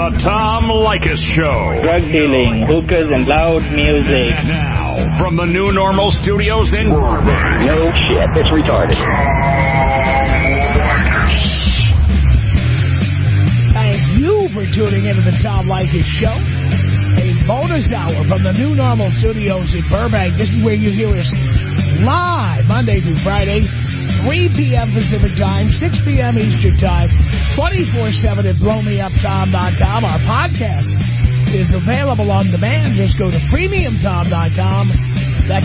The Tom Leykis Show. Drug dealing, hookahs, and loud music. Now, from the New Normal Studios in Burbank. No shit, it's retarded. Thank you for tuning into the Tom Leykis Show. A bonus hour from the New Normal Studios in Burbank. This is where you hear us live Monday through Friday, 3 p.m. Pacific Time, 6 p.m. Eastern Time, 24/7 at blowmeuptom.com. Our podcast is available on demand. Just go to premiumtom.com. That's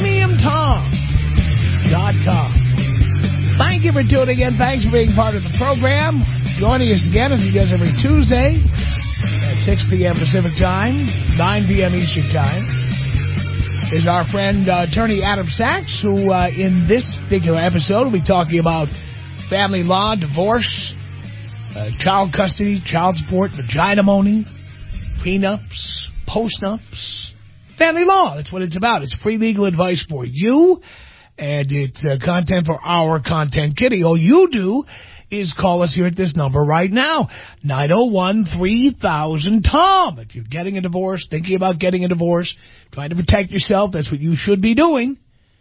premiumtom.com. Thank you for tuning in. Thanks for being part of the program. Joining us again, as he does every Tuesday at 6 p.m. Pacific Time, 9 p.m. Eastern Time, is our friend attorney Adam Sachs, who in this particular episode will be talking about family law, divorce, child custody, child support, vagina-moaning, prenups, postnups, family law. That's what it's about. It's free legal advice for you, and it's content for our content kitty. All you do is call us here at this number right now, 901-3000-TOM. If you're getting a divorce, thinking about getting a divorce, trying to protect yourself, that's what you should be doing.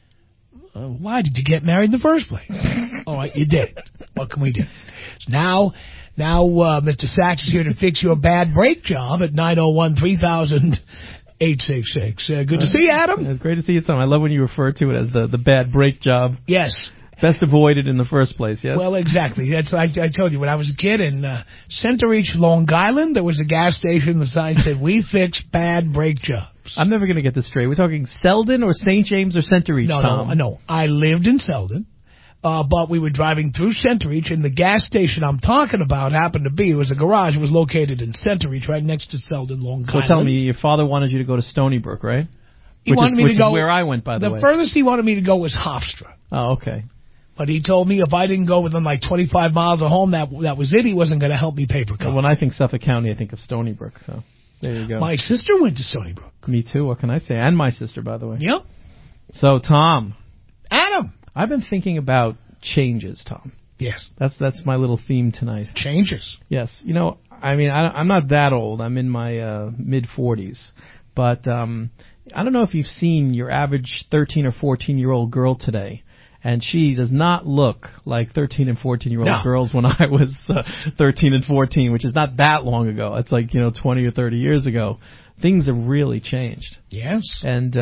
Why did you get married in the first place? All right, you did. What can we do? So now, Mr. Sachs is here to fix your bad break job at 901-3000-866. Good to see you, Adam. It's great to see you, Tom. I love when you refer to it as the bad break job. Yes. Best avoided in the first place, yes? Well, exactly. That's I told you, when I was a kid in Centereach, Long Island, there was a gas station. The sign said, "We fix bad brake jobs." I'm never going to get this straight. We're talking Selden or St. James or Centereach, Tom? No. I lived in Selden, but we were driving through Centereach, and the gas station I'm talking about happened to be, it was a garage. It was located in Centereach, right next to Selden, Long Island. So tell me, your father wanted you to go to Stony Brook, right? Which is where I went, by the way. The furthest he wanted me to go was Hofstra. Oh, okay. But he told me if I didn't go within like 25 miles of home, that was it. He wasn't going to help me pay for college. When I think Suffolk County, I think of Stony Brook. So there you go. My sister went to Stony Brook. Me too. What can I say? And my sister, by the way. Yep. So, Tom. Adam. I've been thinking about changes, Tom. Yes. That's my little theme tonight. Changes. Yes. You know, I mean, I'm not that old. I'm in my mid-40s. But I don't know if you've seen your average 13 or 14-year-old girl today. And she does not look like 13 and 14-year-old girls when I was 13 and 14, which is not that long ago. It's like, 20 or 30 years ago. Things have really changed. Yes. And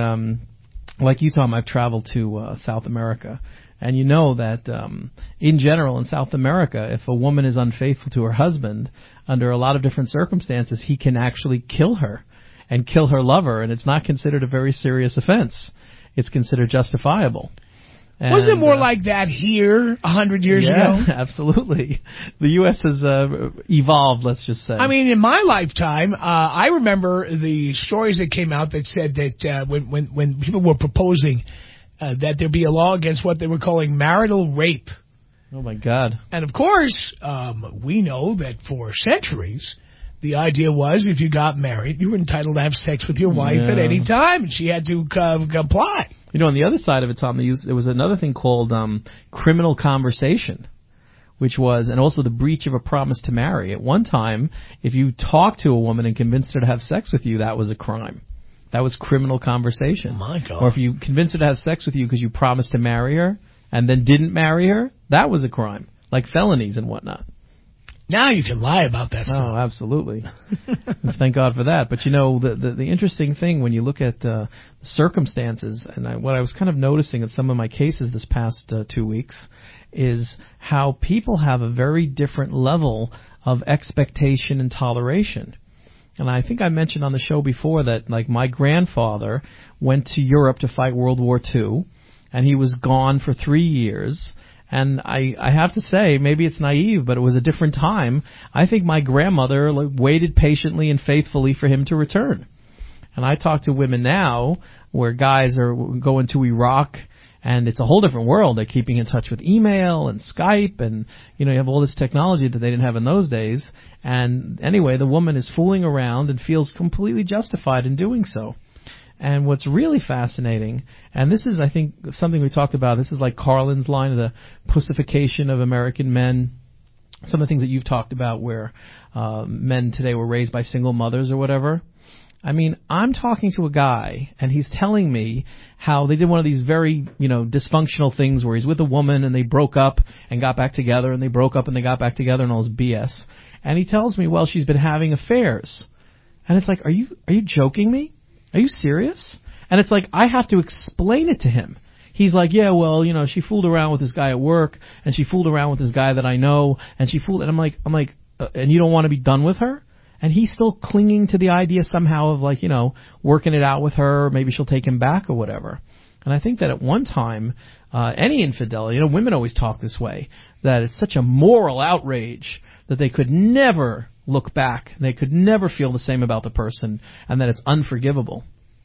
like you, Tom, I've traveled to South America. And you know that in general in South America, if a woman is unfaithful to her husband, under a lot of different circumstances, he can actually kill her and kill her lover. And it's not considered a very serious offense. It's considered justifiable. And, wasn't it more like that here 100 years ago? Yeah, absolutely. The U.S. has evolved, let's just say. I mean, in my lifetime, I remember the stories that came out that said that when people were proposing that there be a law against what they were calling marital rape. Oh, my God. And, of course, we know that for centuries, the idea was if you got married, you were entitled to have sex with your wife at any time, and she had to comply. On the other side of it, Tom, there was another thing called criminal conversation, which was, and also the breach of a promise to marry. At one time, if you talked to a woman and convinced her to have sex with you, that was a crime. That was criminal conversation. Oh, my God. Or if you convinced her to have sex with you because you promised to marry her and then didn't marry her, that was a crime, like felonies and whatnot. Now you can lie about that stuff. Oh, absolutely. Thank God for that. But, the interesting thing when you look at circumstances, and what I was kind of noticing in some of my cases this past 2 weeks, is how people have a very different level of expectation and toleration. And I think I mentioned on the show before that, like, my grandfather went to Europe to fight World War II, and he was gone for 3 years. And I have to say, maybe it's naive, but it was a different time. I think my grandmother waited patiently and faithfully for him to return. And I talk to women now where guys are going to Iraq, and it's a whole different world. They're keeping in touch with email and Skype, and, you have all this technology that they didn't have in those days. And anyway, the woman is fooling around and feels completely justified in doing so. And what's really fascinating, and this is, I think, something we talked about, this is like Carlin's line of the pussification of American men, some of the things that you've talked about where men today were raised by single mothers or whatever. I mean, I'm talking to a guy, and he's telling me how they did one of these very, dysfunctional things where he's with a woman and they broke up and got back together, and they broke up and they got back together, and all this BS. And he tells me, well, she's been having affairs. And it's like, are you joking me? Are you serious? And it's like, I have to explain it to him. He's like, yeah, well, she fooled around with this guy at work, and she fooled around with this guy that I know, and and I'm like, and you don't want to be done with her? And he's still clinging to the idea somehow of working it out with her, maybe she'll take him back or whatever. And I think that at one time, any infidelity, women always talk this way, that it's such a moral outrage that they could never look back, they could never feel the same about the person, and that it's unforgivable.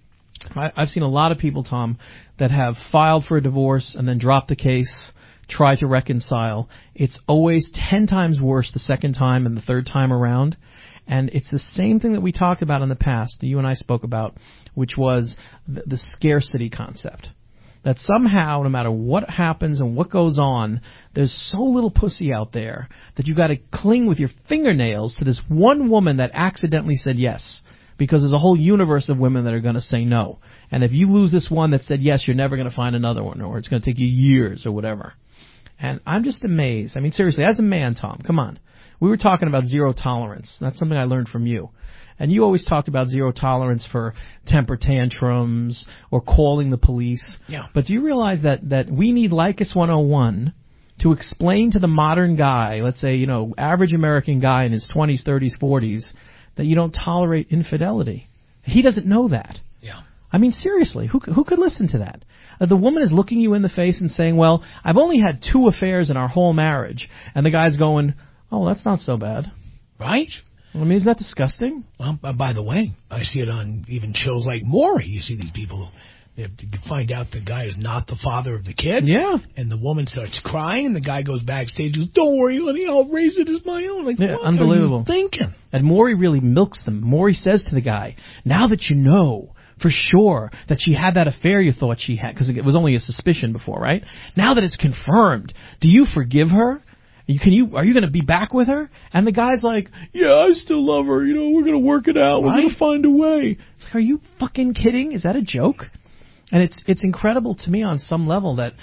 I've seen a lot of people, Tom, that have filed for a divorce and then dropped the case, try to reconcile. It's always 10 times worse the second time and the third time around. And it's the same thing that we talked about in the past, that you and I spoke about, which was the scarcity concept. That somehow, no matter what happens and what goes on, there's so little pussy out there that you got to cling with your fingernails to this one woman that accidentally said yes. Because there's a whole universe of women that are going to say no. And if you lose this one that said yes, you're never going to find another one, or it's going to take you years or whatever. And I'm just amazed. I mean, seriously, as a man, Tom, come on. We were talking about zero tolerance. That's something I learned from you. And you always talked about zero tolerance for temper tantrums or calling the police. Yeah. But do you realize that we need Lycus 101 to explain to the modern guy, let's say, average American guy in his 20s, 30s, 40s, that you don't tolerate infidelity? He doesn't know that. Yeah. I mean, seriously, who could listen to that? The woman is looking you in the face and saying, well, I've only had 2 affairs in our whole marriage. And the guy's going, oh, that's not so bad. Right? I mean, isn't that disgusting? Well, by the way, I see it on even shows like Maury. You see these people, you find out the guy is not the father of the kid. Yeah. And the woman starts crying, and the guy goes backstage and goes, don't worry, honey, I'll raise it as my own. Like, yeah, what unbelievable. are you thinking? And Maury really milks them. Maury says to the guy, now that you know for sure that she had that affair you thought she had, because it was only a suspicion before, right? Now that it's confirmed, do you forgive her? Are you going to be back with her? And the guy's like, yeah, I still love her. We're going to work it out. We're going to find a way. It's like, are you fucking kidding? Is that a joke? And it's incredible to me on some level that,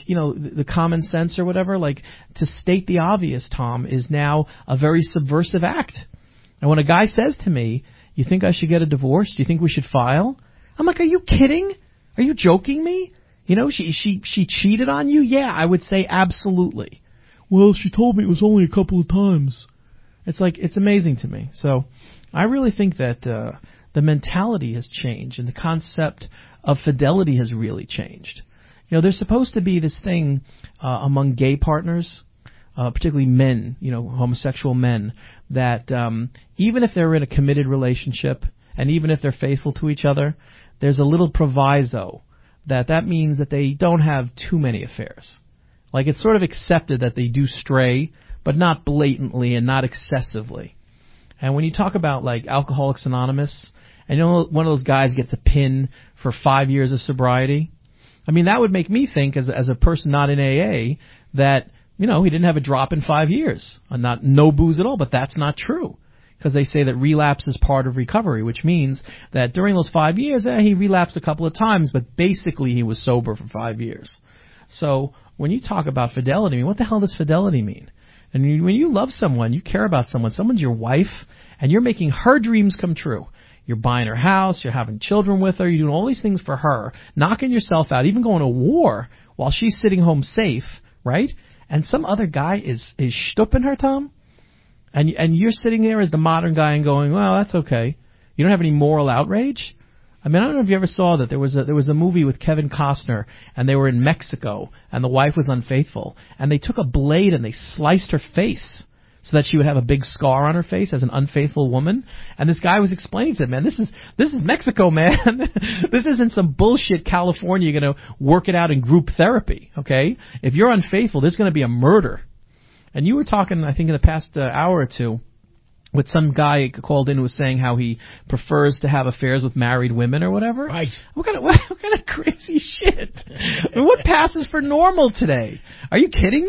the common sense or whatever, to state the obvious, Tom, is now a very subversive act. And when a guy says to me, you think I should get a divorce? Do you think we should file? I'm like, are you kidding? Are you joking me? She cheated on you? Yeah, I would say absolutely. Well, she told me it was only a couple of times. It's amazing to me. So I really think that the mentality has changed and the concept of fidelity has really changed. There's supposed to be this thing among gay partners, particularly men, homosexual men, that even if they're in a committed relationship and even if they're faithful to each other, there's a little proviso that means that they don't have too many affairs. It's sort of accepted that they do stray, but not blatantly and not excessively. And when you talk about, Alcoholics Anonymous, and one of those guys gets a pin for 5 years of sobriety, I mean, that would make me think, as a person not in AA, that, he didn't have a drop in 5 years. No booze at all, but that's not true. Because they say that relapse is part of recovery, which means that during those 5 years, he relapsed a couple of times, but basically he was sober for 5 years. So when you talk about fidelity, I mean, what the hell does fidelity mean? And when you love someone, you care about someone, someone's your wife, and you're making her dreams come true. You're buying her house, you're having children with her, you're doing all these things for her, knocking yourself out, even going to war while she's sitting home safe, right? And some other guy is shtupping her, Tom? And you're sitting there as the modern guy and going, well, that's okay. You don't have any moral outrage? I mean, I don't know if you ever saw that there was a movie with Kevin Costner, and they were in Mexico, and the wife was unfaithful, and they took a blade and they sliced her face so that she would have a big scar on her face as an unfaithful woman. And this guy was explaining to them, man, this is Mexico, man. This isn't some bullshit California, you're going to work it out in group therapy, okay? If you're unfaithful, there's going to be a murder. And you were talking, I think, in the past hour or two, with some guy called in who was saying how he prefers to have affairs with married women or whatever. Right. What kind of crazy shit? I mean, what passes for normal today? Are you kidding me?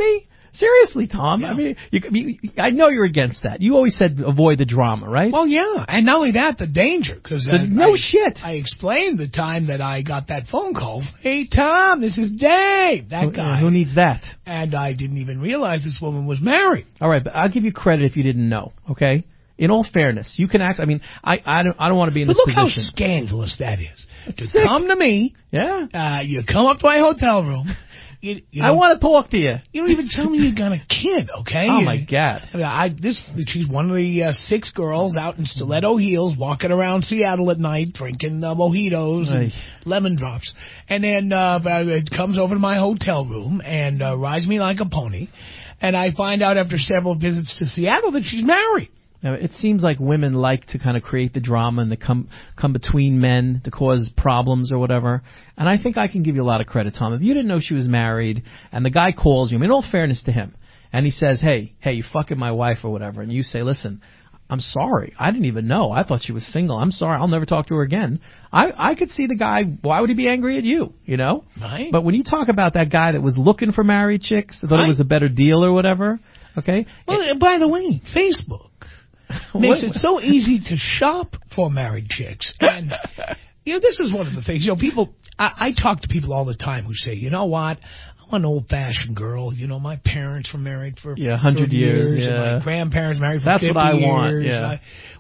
Seriously, Tom. Yeah. I mean, I know you're against that. You always said avoid the drama, right? Well, yeah, and not only that, the danger, because shit. I explained the time that I got that phone call. Hey, Tom, this is Dave, that guy. Who needs that? And I didn't even realize this woman was married. All right, but I'll give you credit if you didn't know. Okay. In all fairness, you can act. I mean, I don't want to be in this position. But look how scandalous that is. To sick. come to me. Yeah. You come up to my hotel room. You I want to talk to you. You don't even tell me you got a kid, okay? Oh, my God. She's one of the 6 girls out in stiletto heels walking around Seattle at night drinking mojitos and lemon drops. And then it comes over to my hotel room and rides me like a pony. And I find out after several visits to Seattle that she's married. Now, it seems like women like to kind of create the drama and to come between men to cause problems or whatever. And I think I can give you a lot of credit, Tom. If you didn't know she was married and the guy calls you, I mean, in all fairness to him, and he says, hey, you fucking my wife or whatever, and you say, listen, I'm sorry. I didn't even know. I thought she was single. I'm sorry. I'll never talk to her again. I could see the guy. Why would he be angry at you? You know? Right. But when you talk about that guy that was looking for married chicks, thought it was a better deal or whatever, okay? Well, by the way, Facebook makes it so easy to shop for married chicks. And, this is one of the things. People, I talk to people all the time who say, you know what? I'm an old-fashioned girl. My parents were married for 100 years. And my grandparents married for That's 50 what I years. want. Yeah.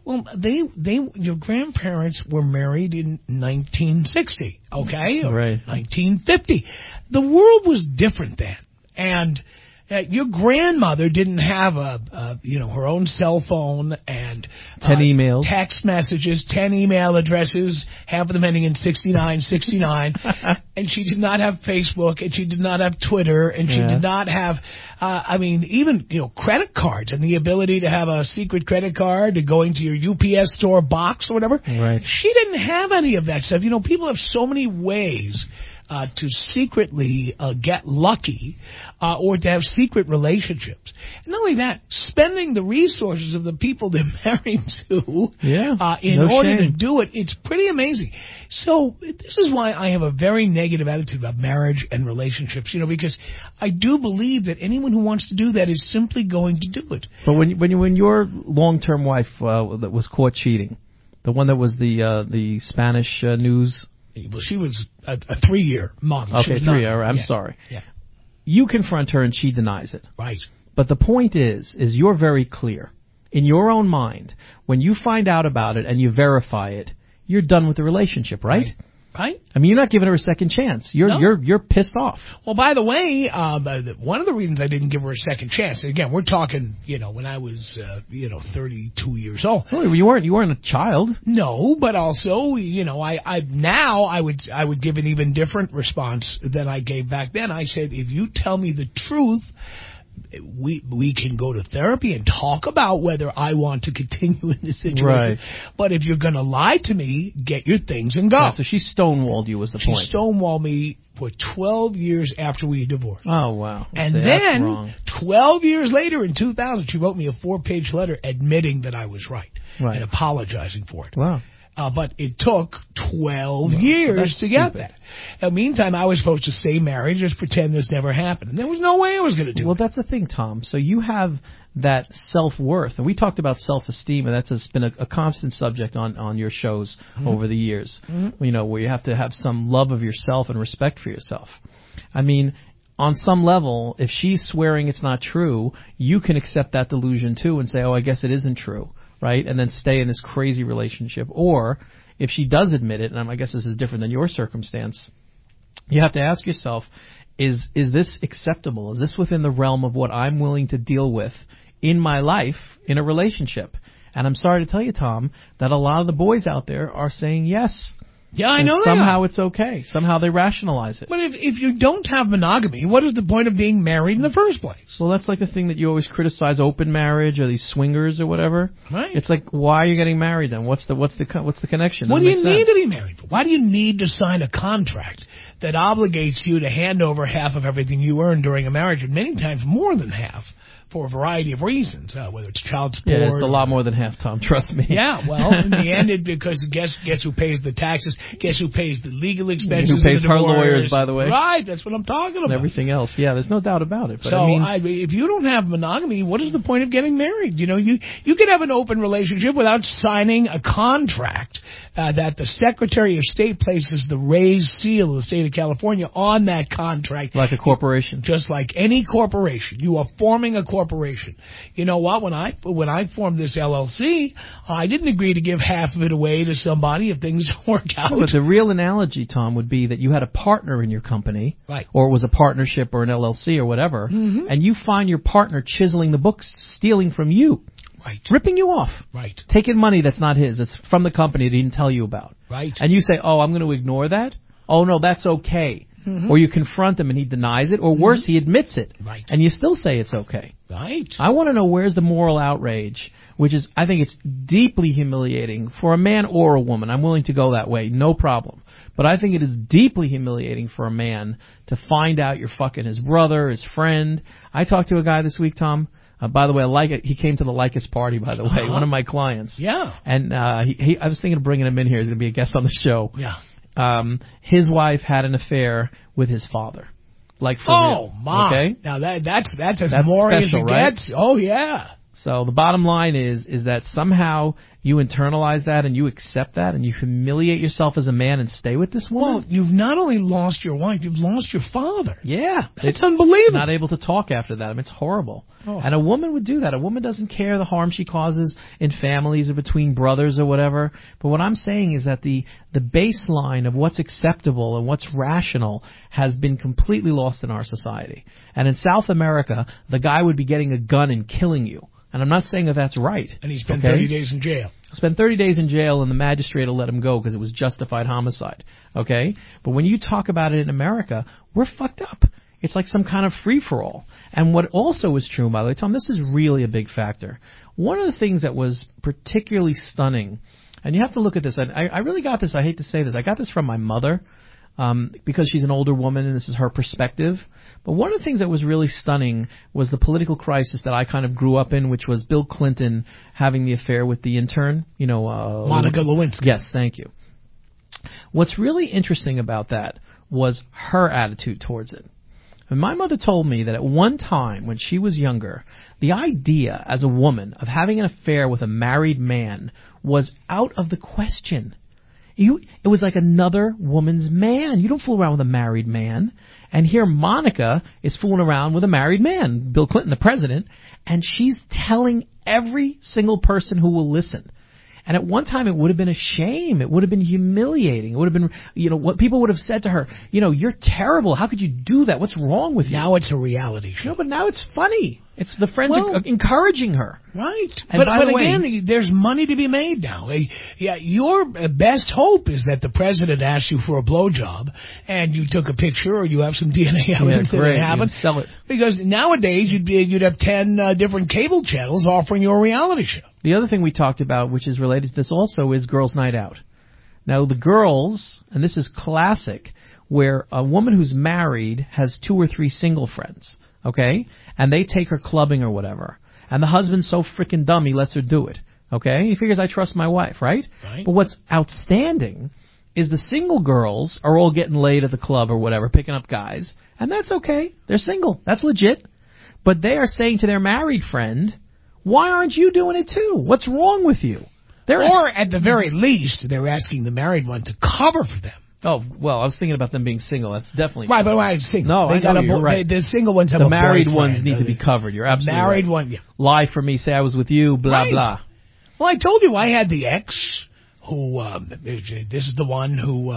Your grandparents were married in 1960, okay? Or right. 1950. The world was different then. And your grandmother didn't have her own cell phone and 10 emails, text messages, 10 email addresses, half of them ending in 69, and she did not have Facebook, and she did not have Twitter, and she did not have, even credit cards and the ability to have a secret credit card to go into your UPS store box or whatever. Right. She didn't have any of that stuff. People have so many ways to secretly get lucky or to have secret relationships. And not only that, spending the resources of the people they're married to in order to do it, it's pretty amazing. So this is why I have a very negative attitude about marriage and relationships, because I do believe that anyone who wants to do that is simply going to do it. But when your long-term wife that was caught cheating, the one that was the Spanish news. Well, she was a 3-year model. Okay, 3 year. I'm sorry. Yeah. You confront her and she denies it. Right. But the point is you're very clear. In your own mind, when you find out about it and you verify it, you're done with the relationship, right? Right. I mean, you're not giving her a second chance. You're pissed off. Well, by the way, one of the reasons I didn't give her a second chance, again, we're talking, when I was, 32 years old. Oh, you weren't a child. No, but also, I would give an even different response than I gave back then. I said, if you tell me the truth, we can go to therapy and talk about whether I want to continue in this situation. Right. But if you're going to lie to me, get your things and go. Yeah, so she stonewalled you was the point. She stonewalled me for 12 years after we divorced. Oh, wow. And then 12 years later in 2000, she wrote me a 4-page letter admitting that I was right. And apologizing for it. Wow. But it took 12 years to get that. In the meantime, I was supposed to stay married, just pretend this never happened. And there was no way I was going to do it. Well, that's the thing, Tom. So you have that self-worth. And we talked about self-esteem, and that's been a constant subject on your shows over the years. Mm-hmm. Where you have to have some love of yourself and respect for yourself. I mean, on some level, if she's swearing it's not true, you can accept that delusion too and say, oh, I guess it isn't true. Right, and then stay in this crazy relationship. Or if she does admit it, and I guess this is different than your circumstance, you have to ask yourself, is this acceptable? Is this within the realm of what I'm willing to deal with in my life in a relationship? And I'm sorry to tell you, Tom, that a lot of the boys out there are saying yes. Yeah, I know that. Somehow it's okay. Somehow they rationalize it. But if you don't have monogamy, what is the point of being married in the first place? Well, that's like the thing that you always criticize, open marriage or these swingers or whatever. Right. It's like, why are you getting married then? What's the connection? What do you need to be married for? Why do you need to sign a contract that obligates you to hand over half of everything you earn during a marriage, and many times more than half, for a variety of reasons, whether it's child support. Yeah, it's a lot more than half, Tom. Trust me. Yeah, well, in the end, because guess who pays the taxes? Guess who pays the legal expenses? Who pays of the her divorce? lawyers, by the way? Right, that's what I'm talking about. And everything else. Yeah, there's no doubt about it. But So, I mean, if you don't have monogamy, what is the point of getting married? You know, you can have an open relationship without signing a contract that the Secretary of State places the raised seal of the state of California on that contract. like a corporation. Just like any corporation. You are forming a corporation. You know what? When I formed this LLC, I didn't agree to give half of it away to somebody if things don't work out. No, but the real analogy, Tom, would be that you had a partner in your company, Right. or it was a partnership or an LLC or whatever, and you find your partner chiseling the books, stealing from you, Right. ripping you off, Right. taking money that's not his, it's from the company that he didn't tell you about. Right. And you say, oh, I'm going to ignore that? Oh, no, that's okay. Or you confront him and he denies it, or worse, he admits it. Right. And you still say it's okay. Right. I want to know where's the moral outrage, which is, I think it's deeply humiliating for a man or a woman. I'm willing to go that way, no problem. But I think it is deeply humiliating for a man to find out you're fucking his brother, his friend. I talked to a guy this week, Tom. By the way, he came to the Lycus party, by the way, one of my clients. Yeah. And I was thinking of bringing him in here. He's going to be a guest on the show. Yeah. His wife had an affair with his father. Like for real. My. Okay? Now that's as That's more as special, it right? gets. Oh, yeah. So the bottom line is that somehow you internalize that and you accept that and you humiliate yourself as a man and stay with this woman. Well, you've not only lost your wife, you've lost your father. Yeah. It's unbelievable. Not able to talk after that. I mean, it's horrible. Oh. And a woman would do that. A woman doesn't care the harm she causes in families or between brothers or whatever. But what I'm saying is that the baseline of what's acceptable and what's rational has been completely lost in our society. And in South America, the guy would be getting a gun and killing you. And I'm not saying that that's right. And he spent okay? 30 days in jail. Spent 30 days in jail, and the magistrate will let him go because it was justified homicide. Okay? But when you talk about it in America, we're fucked up. It's like some kind of free-for-all. And what also is true, by the way, Tom, this is really a big factor. One of the things that was particularly stunning, and you have to look at this, and I really got this, I hate to say this, I got this from my mother, because she's an older woman and this is her perspective. But one of the things that was really stunning was the political crisis that I kind of grew up in, which was Bill Clinton having the affair with the intern, Monica Lewinsky. Yes, thank you. What's really interesting about that was her attitude towards it. And my mother told me that at one time when she was younger, the idea as a woman of having an affair with a married man was out of the question. It was like another woman's man. You don't fool around with a married man. And here Monica is fooling around with a married man, Bill Clinton, the president, and she's telling every single person who will listen. And at one time it would have been a shame. It would have been humiliating. It would have been, what people would have said to her, you're terrible. How could you do that? What's wrong with you? Now it's a reality show. No, but now it's funny. It's the friends are encouraging her. Right. And but again, there's money to be made now. Yeah, your best hope is that the president asked you for a blowjob and you took a picture or you have some DNA evidence that it happened. Sell it. Because nowadays you'd have 10 different cable channels offering you a reality show. The other thing we talked about, which is related to this also, is Girls' Night Out. Now, the girls, and this is classic, where a woman who's married has 2 or 3 single friends, okay? And they take her clubbing or whatever. And the husband's so freaking dumb, he lets her do it, okay? He figures, I trust my wife, right? Right. But what's outstanding is the single girls are all getting laid at the club or whatever, picking up guys. And that's okay. They're single. That's legit. But they are saying to their married friend, why aren't you doing it too? What's wrong with you? Or at the very least, they're asking the married one to cover for them. Oh, well, I was thinking about them being single. That's definitely right. But I'm single. No, I know you're right. The single ones have the a married boyfriend. ones need to be covered. You're absolutely married right. one, yeah. Lie for me. Say I was with you. Blah right. blah. Well, I told you I had the ex who. This is the one who.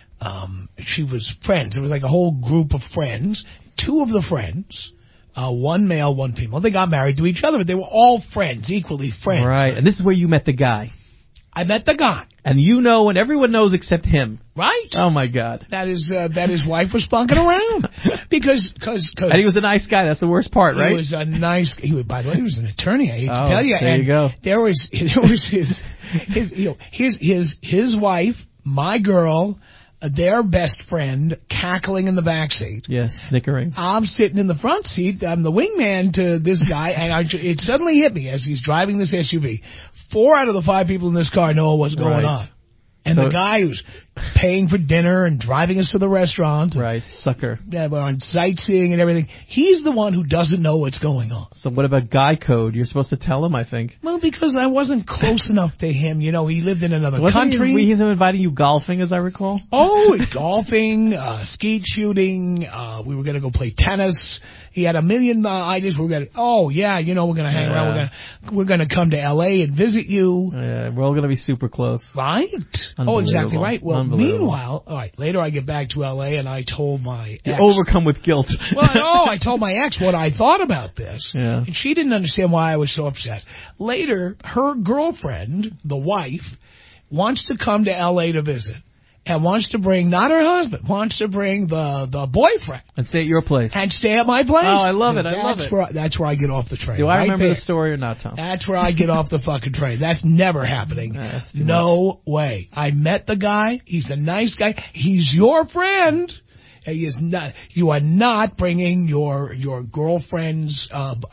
She was friends. It was like a whole group of friends. 2 of the friends. One male, 1 female. They got married to each other, but they were all friends, equally friends. Right. And this is where you met the guy. I met the guy. And and everyone knows except him. Right. Oh, my God. That his wife was bunking around. Because and he was a nice guy. That's the worst part, right? He was a nice... by the way, he was an attorney, I hate to tell you. There you go. There was his wife, my girl, their best friend cackling in the back seat. Yes, snickering. I'm sitting in the front seat. I'm the wingman to this guy, and it suddenly hit me as he's driving this SUV. 4 out of the 5 people in this car know what's going on. And so, the guy who's paying for dinner and driving us to the restaurant. Right, sucker. Yeah, we're on sightseeing and everything. He's the one who doesn't know what's going on. So what about guy code? You're supposed to tell him, I think. Well, because I wasn't close enough to him. You know, he lived in another country. He was inviting you golfing, as I recall? Oh, golfing, skeet shooting. We were going to go play tennis. He had a million ideas. We're going to, we're going to hang around. We're going to come to L.A. and visit you. Yeah, we're all going to be super close. Right? Oh, exactly right. Well, meanwhile, all right, later I get back to L.A. and I told my ex. You're overcome with guilt. Well, no, I told my ex what I thought about this. Yeah. And she didn't understand why I was so upset. Later, her girlfriend, the wife, wants to come to L.A. to visit. And wants to bring, not her husband, wants to bring the boyfriend. And stay at your place. And stay at my place. Oh, I love it. I love it. That's where I get off the train. Do I remember the story or not, Tom? That's where I get off the fucking train. That's never happening. That's no way. I met the guy. He's a nice guy. He's your friend. He is not. You are not bringing your girlfriend's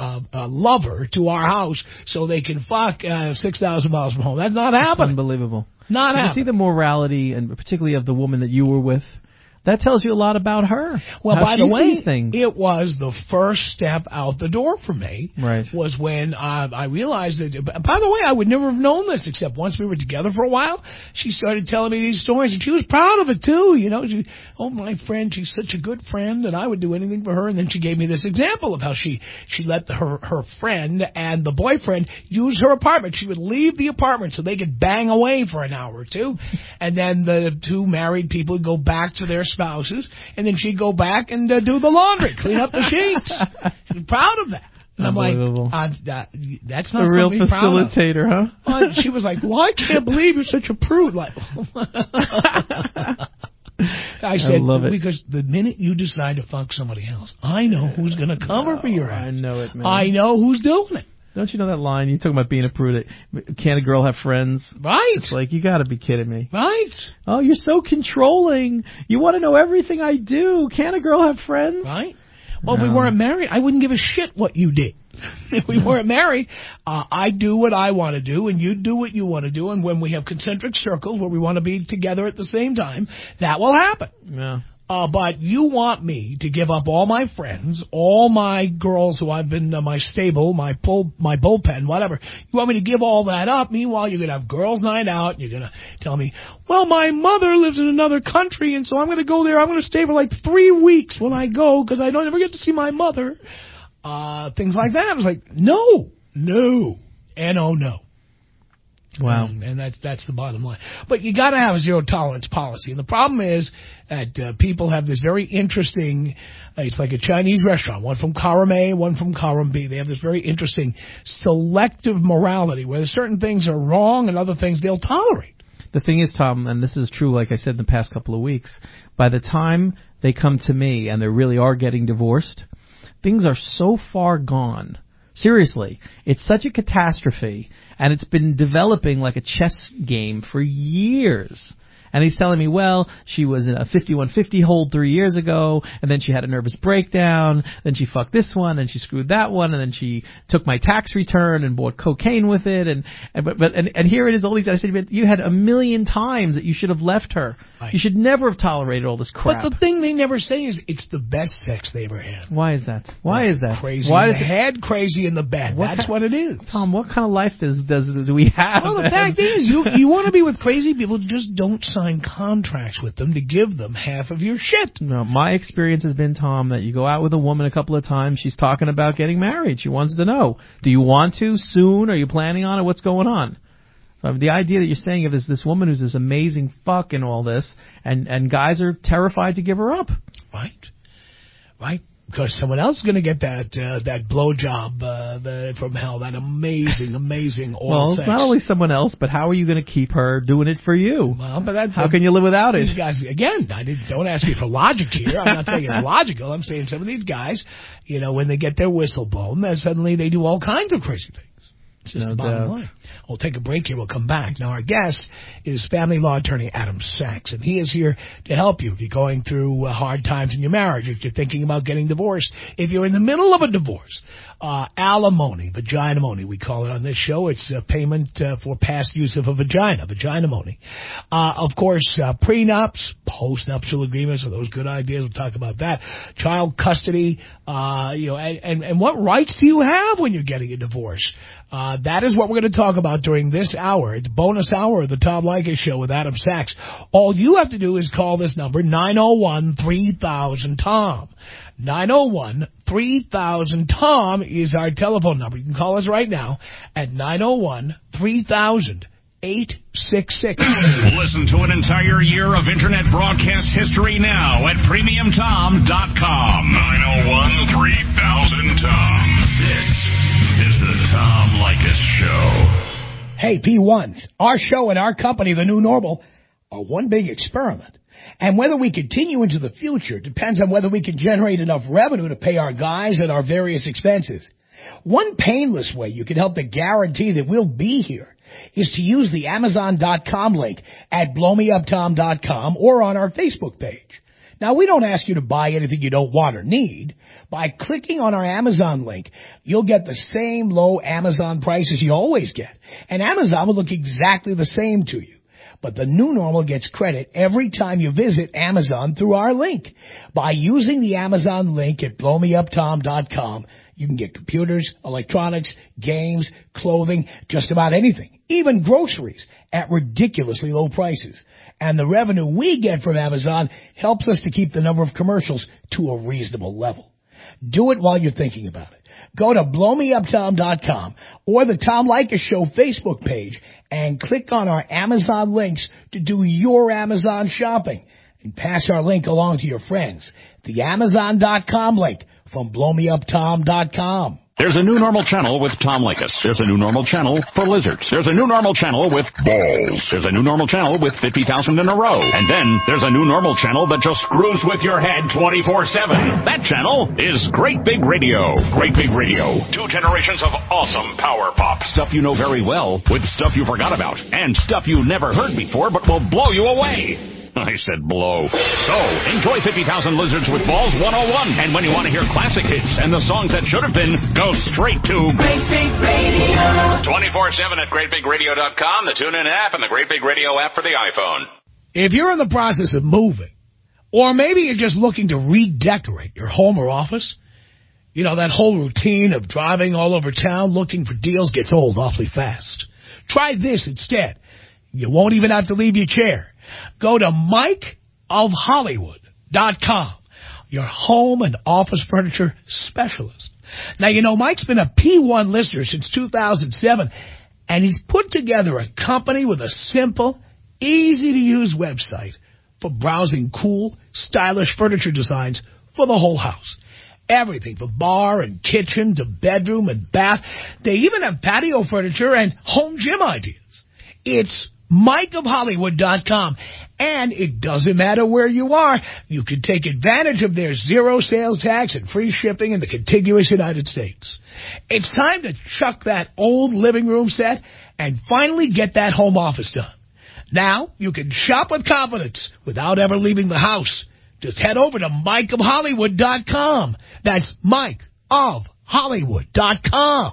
lover to our house so they can fuck 6,000 miles from home. That's not happening. Unbelievable. Not happening. You see the morality, and particularly of the woman that you were with. That tells you a lot about her. Well, by the way, things. It was the first step out the door for me. Right. Was when I realized that. By the way, I would never have known this except once we were together for a while. She started telling me these stories, and she was proud of it too. You know, my friend, she's such a good friend, and I would do anything for her. And then she gave me this example of how she let her friend and the boyfriend use her apartment. She would leave the apartment so they could bang away for an hour or two, and then the 2 married people would go back to their spouses, and then she'd go back and do the laundry, clean up the sheets. She was proud of that. And I'm like, that's not a real something facilitator, huh? Well, she was like, well, I can't believe you're such a prude. Like, I said, love it. Because the minute you decide to fuck somebody else, I know who's going to cover for your ass. I know it, man. I know who's doing it. Don't you know that line? You're talking about being a prude. Can't a girl have friends? Right. It's like, you got to be kidding me. Right. Oh, you're so controlling. You want to know everything I do. Can't a girl have friends? Right. Well, if we weren't married, I wouldn't give a shit what you did. If we weren't married, I do what I want to do, and you do what you want to do. And when we have concentric circles where we want to be together at the same time, that will happen. Yeah. But you want me to give up all my friends, all my girls who I've been my stable, my bullpen, whatever. You want me to give all that up. Meanwhile, you're going to have girls' night out. And you're going to tell me, well, my mother lives in another country, and so I'm going to go there. I'm going to stay for like 3 weeks when I go because I don't ever get to see my mother. Things like that. I was like, no. N-O-No. Wow. And that's the bottom line. But you got to have a zero tolerance policy. And the problem is that people have this very interesting, it's like a Chinese restaurant, one from column A, one from column B. They have this very interesting selective morality where certain things are wrong and other things they'll tolerate. The thing is, Tom, and this is true, like I said in the past couple of weeks, by the time they come to me and they really are getting divorced, things are so far gone. Seriously, it's such a catastrophe, and it's been developing like a chess game for years. And he's telling me, well, she was in a 5150 hold 3 years ago, and then she had a nervous breakdown, then she fucked this one, and she screwed that one, and then she took my tax return and bought cocaine with it, and here it is, all these. I said, you had a million times that you should have left her. Right. You should never have tolerated all this crap. But the thing they never say is it's the best sex they ever had. Why is that? Why is that? Crazy Why in the head, crazy in the bed. That's what it is. Tom, what kind of life do we have? Well, the fact is, you want to be with crazy people, just don't sign contracts with them to give them half of your shit. No, my experience has been, Tom, that you go out with a woman a couple of times, she's talking about getting married. She wants to know, do you want to soon? Are you planning on it? What's going on? So the idea that you're saying of this woman who's this amazing fuck and all this, and guys are terrified to give her up. Right. Because someone else is going to get that blowjob from hell, that amazing oral sex. Well, not only someone else, but how are you going to keep her doing it for you? Well, but how can you live without it? These guys, again, don't ask me for logic here. I'm not saying it's logical. I'm saying some of these guys, when they get their whistle blown, then suddenly they do all kinds of crazy things. It's just the bottom line. We'll take a break here. We'll come back. Now, our guest is family law attorney Adam Sachs, and he is here to help you if you're going through hard times in your marriage, if you're thinking about getting divorced, if you're in the middle of a divorce. Alimony, vaginamony, we call it on this show. It's payment for past use of a vagina, vaginamony. Of course, prenups, postnuptial agreements are those good ideas. We'll talk about that. Child custody, and what rights do you have when you're getting a divorce? That is what we're going to talk about during this hour. It's bonus hour of the Tom Leykis Show with Adam Sachs. All you have to do is call this number, 901-3000-TOM. 901-3000-TOM is our telephone number. You can call us right now at 901-3000-866. Listen to an entire year of Internet broadcast history now at PremiumTom.com. 901-3000-TOM. This is the Tom Leykis Show. Hey, P1s, our show and our company, The New Normal, are one big experiment. And whether we continue into the future depends on whether we can generate enough revenue to pay our guys and our various expenses. One painless way you can help to guarantee that we'll be here is to use the Amazon.com link at blowmeuptom.com or on our Facebook page. Now, we don't ask you to buy anything you don't want or need. By clicking on our Amazon link, you'll get the same low Amazon prices you always get. And Amazon will look exactly the same to you. But the New Normal gets credit every time you visit Amazon through our link. By using the Amazon link at blowmeuptom.com, you can get computers, electronics, games, clothing, just about anything, even groceries at ridiculously low prices. And the revenue we get from Amazon helps us to keep the number of commercials to a reasonable level. Do it while you're thinking about it. Go to blowmeuptom.com or the Tom Leykis Show Facebook page and click on our Amazon links to do your Amazon shopping. And pass our link along to your friends. The Amazon.com link from blowmeuptom.com. There's a new normal channel with Tom Leykis. There's a new normal channel for lizards. There's a new normal channel with balls. There's a new normal channel with 50,000 in a row. And then there's a new normal channel that just screws with your head 24/7. That channel is Great Big Radio. Great Big Radio. 2 generations of awesome power pop. Stuff you know very well with stuff you forgot about. And stuff you never heard before but will blow you away. I said blow. So, enjoy 50,000 Lizards with Balls 101. And when you want to hear classic hits and the songs that should have been, go straight to Great Big Radio. 24/7 at GreatBigRadio.com, the TuneIn app, and the Great Big Radio app for the iPhone. If you're in the process of moving, or maybe you're just looking to redecorate your home or office, you know, that whole routine of driving all over town looking for deals gets old awfully fast. Try this instead. You won't even have to leave your chair. Go to MikeofHollywood.com, your home and office furniture specialist. Now, you know, Mike's been a P1 listener since 2007, and he's put together a company with a simple, easy-to-use website for browsing cool, stylish furniture designs for the whole house. Everything from bar and kitchen to bedroom and bath. They even have patio furniture and home gym ideas. It's MikeofHollywood.com. And it doesn't matter where you are. You can take advantage of their 0 sales tax and free shipping in the contiguous United States. It's time to chuck that old living room set and finally get that home office done. Now you can shop with confidence without ever leaving the house. Just head over to MikeofHollywood.com. That's MikeofHollywood.com.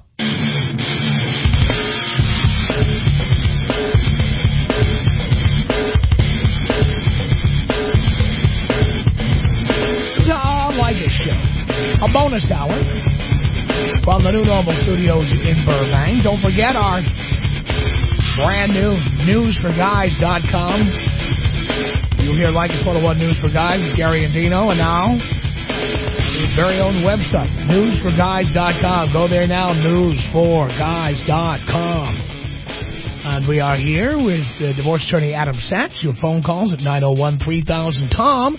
A bonus hour from the New Normal Studios in Burbank. Don't forget our brand new newsforguys.com. You'll hear Leykis 101 News for Guys with Gary and Dino. And now, his very own website, newsforguys.com. Go there now, newsforguys.com. And we are here with divorce attorney Adam Sachs. Your phone calls at 901-3000-TOM,